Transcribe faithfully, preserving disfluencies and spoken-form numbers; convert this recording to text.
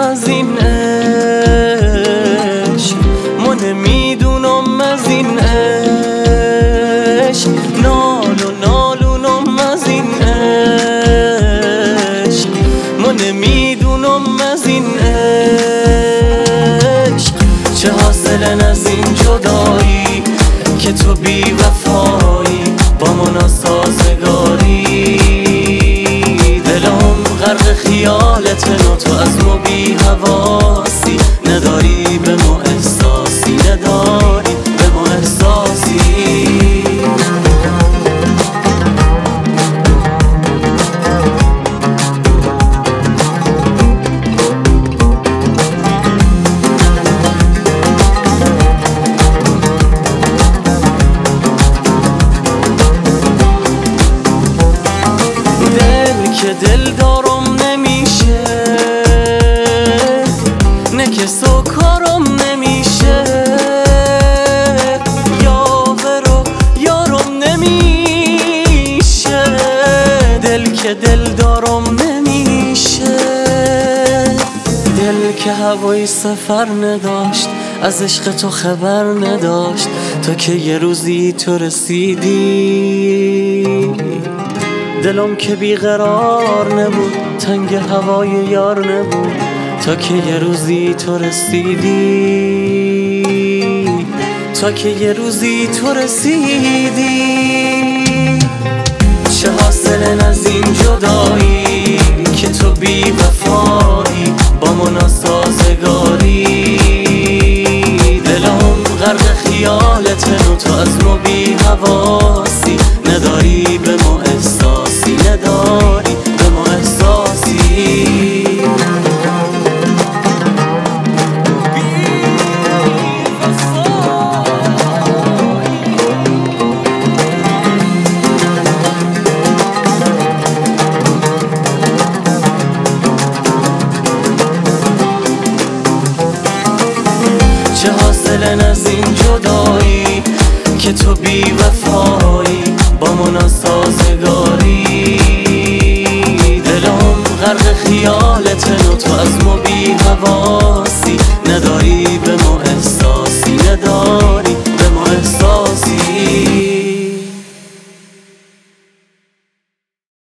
از این عشق، ما نمیدونم از این عشق، نال و نالونم از این عشق، ما نمیدونم از این عشق. چه حاصل از این جدایی که تو بی وفایی، با ما ناسازگاری، دلم غرق خیالت و تو از ما بی حواسی، نداری به ما احساسی، نداری به ما احساسی. که دل دارم نمیشه، نکس و کارم نمیشه، یاور و یارم نمیشه، دل که دل دارم نمیشه، دل که هوای سفر نداشت، از عشق تو خبر نداشت، تا که یه روزی تو رسیدی. دلم که بیقرار نبود، تنگ هوای یار نبود، تا که یه روزی تو رسیدی، تا که یه روزی تو رسیدی. چه حاصل از این جدایی که تو بی وفایی، با ما ناسازگاری، دلم غرق خیالت و تو از ما بی حواسی، نداری به ما احساسی، نداری به ما احساسی. چه حاصل از این جدایی که تو بی وفایی، با ما ناسازگاری، دلم غرق خیالت و تو از ما بی حواسی، نداری به ما احساسی، نداری